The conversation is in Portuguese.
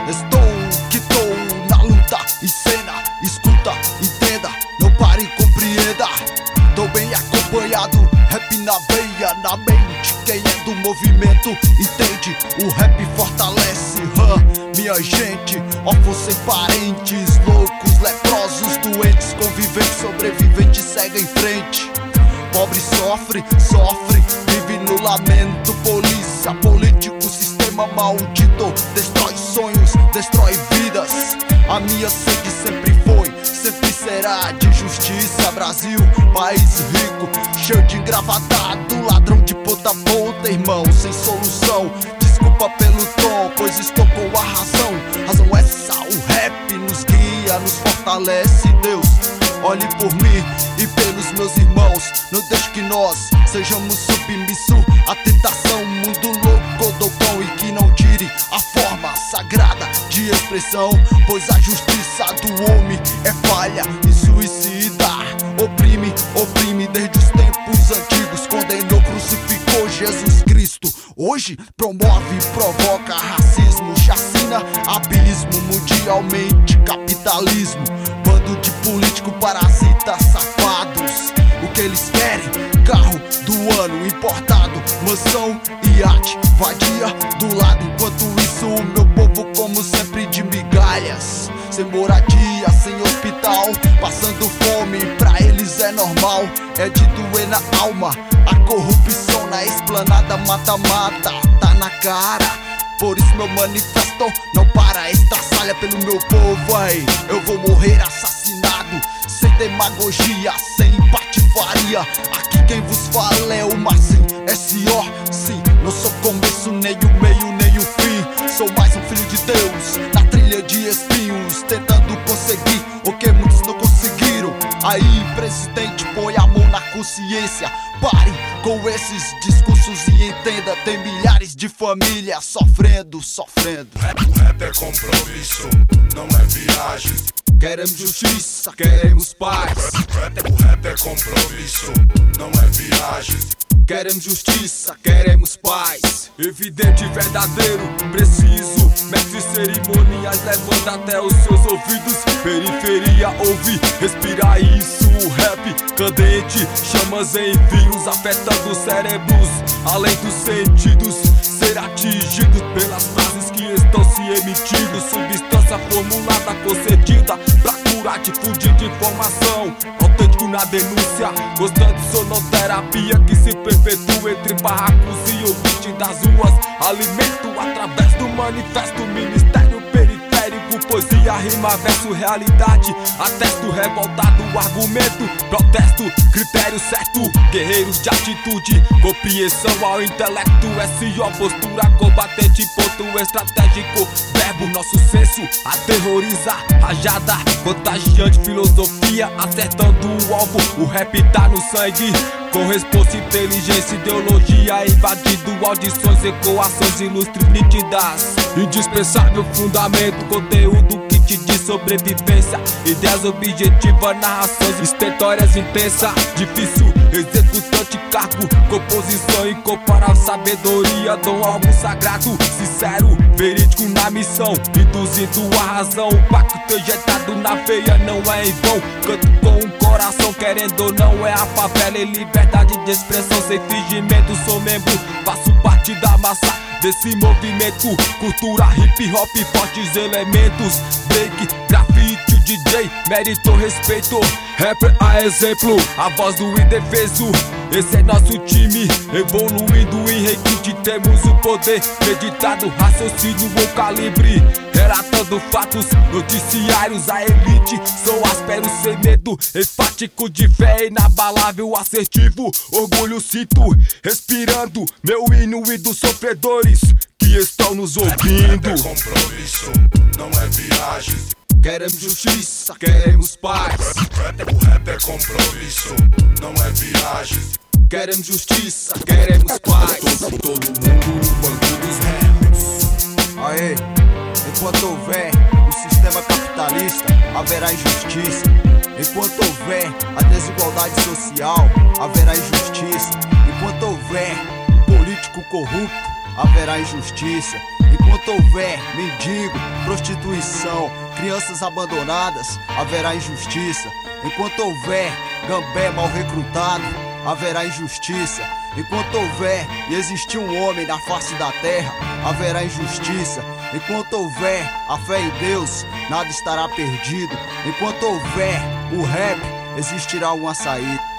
que tô na luta, em cena, escuta, entenda, não pare e compreenda. Tô bem acompanhado, rap na veia, na mente. Quem é do movimento entende, o rap fortalece, minha gente. Órfãos sem parentes, loucos, leprosos, doentes, conviventes, sobreviventes, segue em frente. Pobre sofre, vive no lamento. Polícia, político, sistema maldito, destrói sonhos, destrói vidas. A minha sede sempre foi, sempre será de justiça. Brasil, país rico, cheio de engravatado, ladrão de ponta a ponta, irmão, sem solução. Desculpa pelo tom, pois estou com a razão. Razão essa, o rap nos guia, nos fortalece. Deus, olhe por mim e pelos meus irmãos. Não deixe que nós sejamos submissos à tentação. Mundo louco, doutão, e que não tire a forma sagrada de expressão, pois a justiça do homem é falha e suicida. Oprime desde os tempos antigos. Condenou, crucificou Jesus Cristo. Hoje promove e provoca racismo, chacina, abismo, mundialmente capitalismo. Bando de político parasita, safados. O que eles querem? Carro do ano importado, mansão, iate, vadia do lado. Enquanto isso o meu povo como sempre de migalhas, sem moradia, sem hospital, passando fome, pra eles é normal. É de doer na alma, a corrupção na esplanada mata-mata, tá na cara. Por isso meu manifesto não para, estraçalha pelo meu povo. Aí eu vou morrer assassinado, sem demagogia, sem patifaria. Aqui quem vos fala é o Marcinho S.O. Sim, não sou começo, nem o meio, nem o fim. Sou mais um filho de Deus, na trilha de espinhos, tentando conseguir o que muitos não conseguiram. Aí, presidente, põe a mão na consciência. Pare com esses discursos e entenda, tem milhares de famílias sofrendo. Rap é compromisso, não é viagem. Queremos justiça, queremos paz. O rap é compromisso, não é viagem. Queremos justiça, queremos paz. Evidente, verdadeiro, preciso. Mestre cerimoniais, levanta até os seus ouvidos. Periferia, ouve, respira isso. Rap candente, chamas em vírus, afetando cérebros, além dos sentidos. Ser atingidos pelas frases que estão se emitindo. Substância formulada, concedida pra curar, difundir de informação. Autêntico na denúncia, constante sonoterapia que se perpetua entre barracos e ouvinte das ruas. Alimento através do manifesto, ministério periférico, poesia, rima, verso, realidade. Atesto, revoltado, argumento, protesto, critério certo. Guerreiros de atitude, compreensão ao intelecto. S.O. postura combatente, ponto estratégico. Verbo, nosso senso, aterroriza. Rajada, contagiante, filosofia, acertando o alvo. O rap tá no sangue, com resposta, inteligência, ideologia, invadindo audições, ecoações ilustres nítidas. Indispensável fundamento, conteúdo, kit de sobrevivência. Ideias objetivas, narrações estentórias intensa. Difícil, executante, cargo, composição incomparável, sabedoria, dom, algo sagrado. Sincero, verídico na missão, induzindo a razão. O pacto injetado na veia não é em vão. Canto com um coração, querendo ou não, é a favela em liberdade de expressão, sem fingimento. Sou membro, faço parte da massa desse movimento. Cultura, hip hop, fortes elementos. Break, grafite, DJ, mérito, respeito. Rapper a exemplo, a voz do indefeso. Esse é nosso time, evoluindo em requinte. Temos o poder, meditado, raciocínio ou calibre. Relatando fatos, noticiários, a elite. Sou áspero, sem medo, enfático, de fé inabalável, assertivo. Orgulho sinto, respirando meu hino e dos sofredores que estão nos ouvindo. Rap é compromisso, não é viagem. Queremos justiça, queremos paz. O rap é compromisso, não é viagem. Queremos justiça, queremos paz. Todo mundo no banco dos réus. Aê, enquanto houver o sistema capitalista, haverá injustiça. Enquanto houver a desigualdade social, haverá injustiça. Enquanto houver um político corrupto, haverá injustiça. Enquanto houver mendigo, prostituição, crianças abandonadas, haverá injustiça. Enquanto houver gambé mal recrutado, haverá injustiça. Enquanto houver e existir um homem na face da terra, haverá injustiça. Enquanto houver a fé em Deus, nada estará perdido. Enquanto houver o rap, existirá uma saída.